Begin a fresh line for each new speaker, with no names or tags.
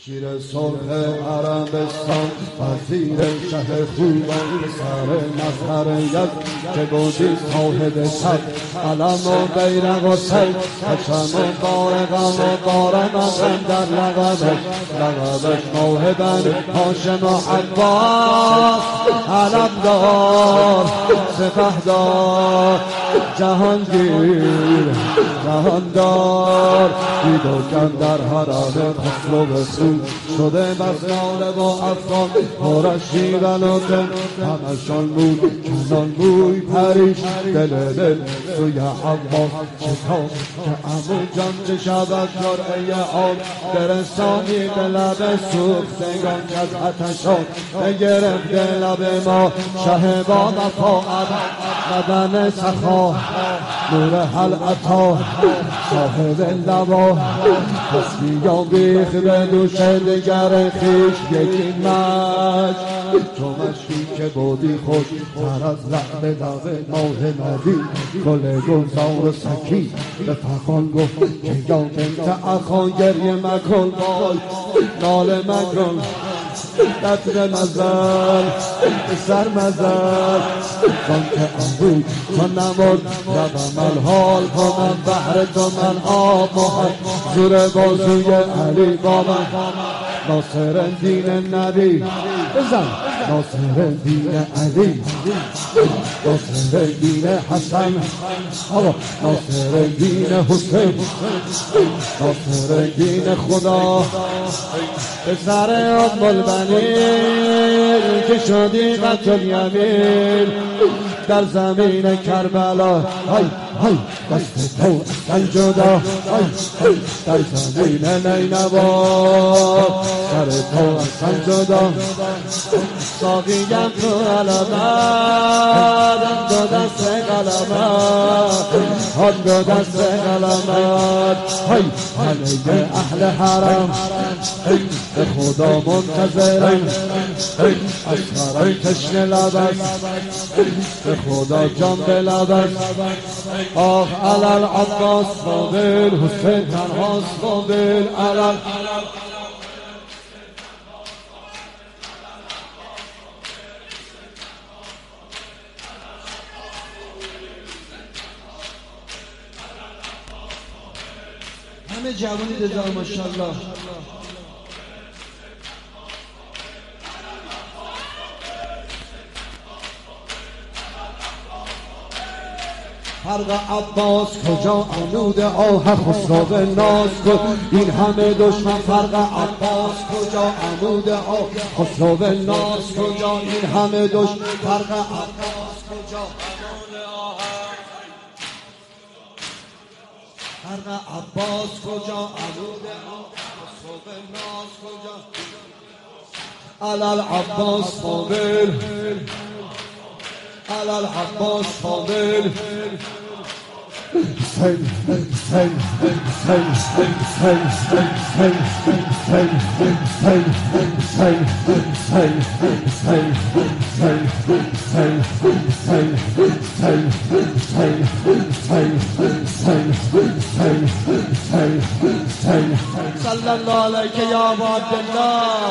شیر صلح عربستان وزیر شه خوبان سر مظهر یزد که بودی صاحب صد علم و بیرق و سید حشم و بارقم و بارمقم در لقبش موهبن هاشم و عباس علمدار سپهدار جهانگیر جهاندار دیدوکن در حرم خسرو بسود شده بسیار با افغان پرش شیون و دل همشان بود کنان بوی پریش دل سوی عباس چطور که امو جان چه شود جرعه آب برسانی به لب سوختگان که از اتشان بگرفته لب ما شه با وفاعت بدن سخا نور حل عطا صاحب لبا پس بیان بیخ به دوشه دگر خیش یکی مش تو مشکی که بودی خوش تر از لعب ماه ندی گل گلزار و سکی به فخان گفت که یا بنت اخان گریه مکن بای ناله مکن دتر مزل سر مزل کن که امروز تو نمود روم الحال کنم بحر تو من آب محل زور بازوی علی با من ناصر دین نبی بزن ناصر دین علی ناصر دین حسن ناصر دین حسین ناصر دین خدا پسر ام البنین که شدی قتل یمین در زمین کربلا های های دست تو اصلا جدا های های در زمین نینوا سر تو اصلا جدا ساقیم تو علمت دو دست قلمت دو دست قلمت های همه اهل حرم به خدا منتظرم اصغرم تشنه لبست به خدا جان به لبست آخ علال عباس قابل حسین تنهاست قابل علال همه جوانی دزار ماشاءالله فرق عباس کجا عنود آه خسرو ناز کن این همه دشمن فرق عباس کجا عنود آه خسرو ناز کجا این همه دشمن فرق عباس کجا فرق عباس کجا عنود آه خسرو ناز کجا علال عباس قابل علال عباس قابل صلی الله علیک یا عبدالله